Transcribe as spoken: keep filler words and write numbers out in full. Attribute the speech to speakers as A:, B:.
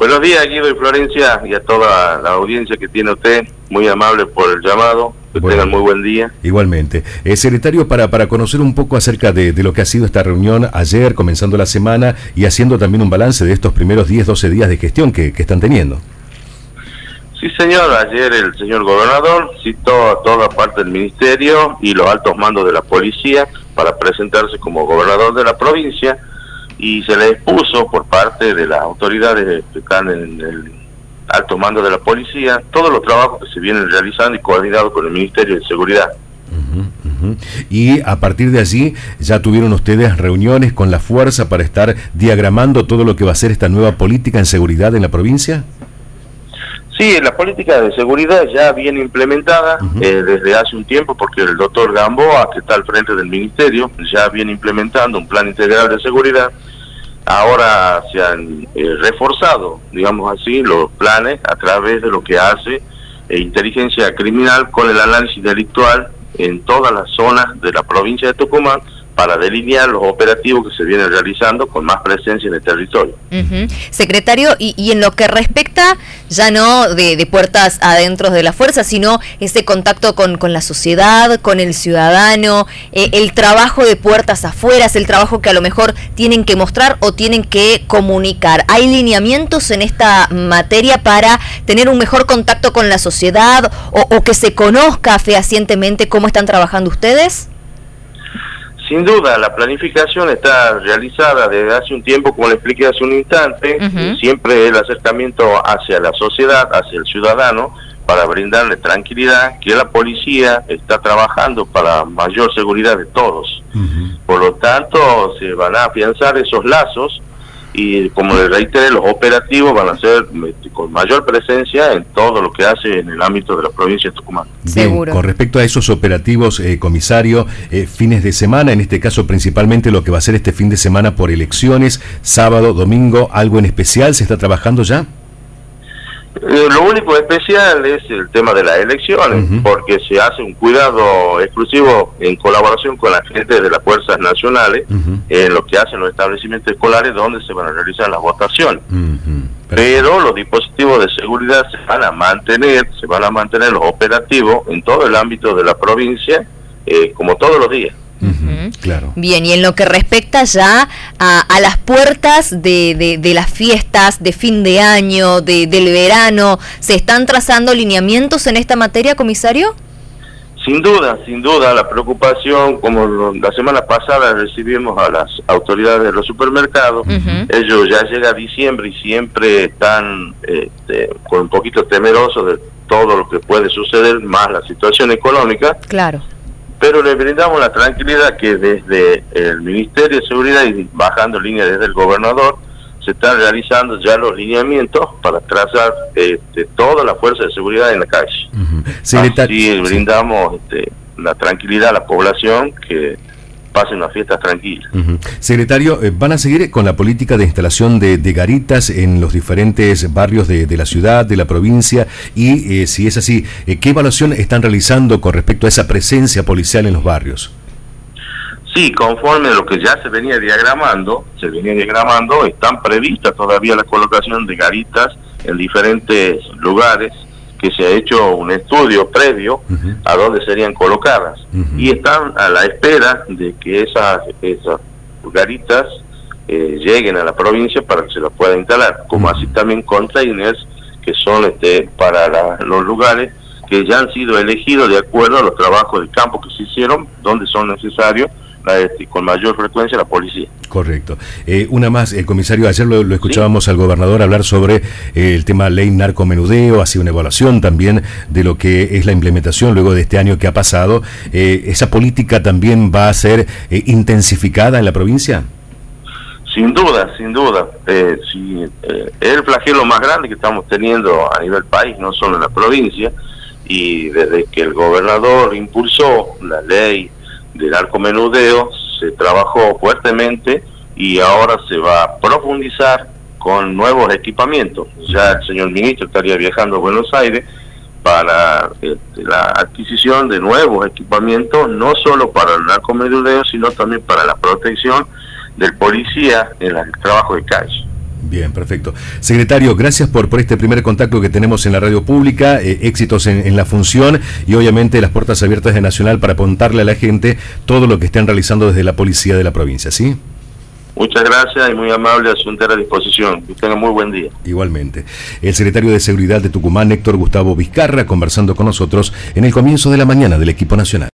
A: Buenos días, Guido y Florencia, y a toda la audiencia que tiene usted, muy amable por el llamado, que bueno, tengan muy buen día.
B: Igualmente. Eh, secretario, para, para conocer un poco acerca de, de lo que ha sido esta reunión ayer, comenzando la semana, y haciendo también un balance de estos primeros diez, doce días de gestión que, que están teniendo.
A: Sí, señor, ayer el señor gobernador citó a toda parte del ministerio y los altos mandos de la policía para presentarse como gobernador de la provincia, y se le expuso por parte de las autoridades que están en el alto mando de la policía todos los trabajos que se vienen realizando y coordinados con el Ministerio de Seguridad.
B: Uh-huh, uh-huh. Y a partir de allí ya tuvieron ustedes reuniones con la fuerza para estar diagramando todo lo que va a ser esta nueva política en seguridad en la provincia.
A: Sí, la política de seguridad ya viene implementada uh-huh. eh, desde hace un tiempo, porque el doctor Gamboa, que está al frente del ministerio, ya viene implementando un plan integral de seguridad. Ahora se han eh, reforzado, digamos así, los planes a través de lo que hace eh, inteligencia criminal con el análisis delictual en todas las zonas de la provincia de Tucumán, para delinear los operativos que se vienen realizando con más presencia en el territorio.
C: Uh-huh. Secretario, y, y en lo que respecta ya no de, de puertas adentro de la fuerza, sino ese contacto con, con la sociedad, con el ciudadano, eh, el trabajo de puertas afuera, el trabajo que a lo mejor tienen que mostrar o tienen que comunicar. ¿Hay lineamientos en esta materia para tener un mejor contacto con la sociedad o, o que se conozca fehacientemente cómo están trabajando ustedes?
A: Sin duda, la planificación está realizada desde hace un tiempo, como le expliqué hace un instante, uh-huh. siempre el acercamiento hacia la sociedad, hacia el ciudadano, para brindarle tranquilidad, que la policía está trabajando para mayor seguridad de todos. Uh-huh. Por lo tanto, se van a afianzar esos lazos y, como les reiteré, los operativos van a ser con mayor presencia en todo lo que hace en el ámbito de la provincia de Tucumán.
B: Bien, seguro. Con respecto a esos operativos, eh, comisario, eh, fines de semana, en este caso principalmente lo que va a ser este fin de semana por elecciones, sábado, domingo, ¿algo en especial se está trabajando ya?
A: Eh, lo único especial es el tema de las elecciones, uh-huh. porque se hace un cuidado exclusivo en colaboración con la gente de las fuerzas nacionales, uh-huh. en lo que hacen los establecimientos escolares donde se van a realizar las votaciones. Uh-huh. Pero los dispositivos de seguridad se van a mantener, se van a mantener los operativos en todo el ámbito de la provincia, eh, como todos los días.
C: Uh-huh. Claro. Bien, y en lo que respecta ya a, a las puertas de, de, de las fiestas de fin de año, de, del verano, ¿se están trazando lineamientos en esta materia, comisario?
A: Sin duda, sin duda, la preocupación, como lo, la semana pasada recibimos a las autoridades de los supermercados, uh-huh. ellos ya llega diciembre y siempre están este, con un poquito temerosos de todo lo que puede suceder, más la situación económica.
C: Claro.
A: Pero le brindamos la tranquilidad que desde el Ministerio de Seguridad y bajando línea desde el gobernador se están realizando ya los lineamientos para trazar este, toda la fuerza de seguridad en la calle. Uh-huh. Así brindamos este, la tranquilidad a la población, que pasen una fiesta tranquila.
B: Uh-huh. Secretario, eh, ¿van a seguir con la política de instalación de, de garitas en los diferentes barrios de, de la ciudad, de la provincia? Y eh, si es así, eh, ¿qué evaluación están realizando con respecto a esa presencia policial en los barrios?
A: Sí, conforme a lo que ya se venía diagramando, se venía diagramando, están previstas todavía la colocación de garitas en diferentes lugares, que se ha hecho un estudio previo uh-huh. a dónde serían colocadas, uh-huh. y están a la espera de que esas, esas garitas eh, lleguen a la provincia para que se las pueda instalar, como uh-huh. así también containers que son este, para la, los lugares que ya han sido elegidos de acuerdo a los trabajos de campo que se hicieron, donde son necesarios Este, con mayor frecuencia la policía.
B: Correcto. Eh, una más, eh, comisario, ayer lo, lo escuchábamos ¿Sí? al gobernador hablar sobre eh, el tema ley narcomenudeo, ha sido una evaluación también de lo que es la implementación luego de este año que ha pasado. Eh, ¿Esa política también va a ser eh, intensificada en la provincia?
A: Sin duda, sin duda. Eh, sí, eh, es el flagelo más grande que estamos teniendo a nivel país, no solo en la provincia, y desde que el gobernador impulsó la ley del narcomenudeo se trabajó fuertemente y ahora se va a profundizar con nuevos equipamientos. Ya el señor ministro estaría viajando a Buenos Aires para este, la adquisición de nuevos equipamientos, no solo para el narcomenudeo, sino también para la protección del policía en el trabajo de calle.
B: Bien, perfecto. Secretario, gracias por, por este primer contacto que tenemos en la radio pública, eh, éxitos en, en la función y obviamente las puertas abiertas de Nacional para contarle a la gente todo lo que están realizando desde la policía de la provincia, ¿sí?
A: Muchas gracias y muy amable, a su entera disposición. Que tengan muy buen día.
B: Igualmente. El secretario de Seguridad de Tucumán, Héctor Gustavo Vizcarra, conversando con nosotros en el comienzo de la mañana del equipo nacional.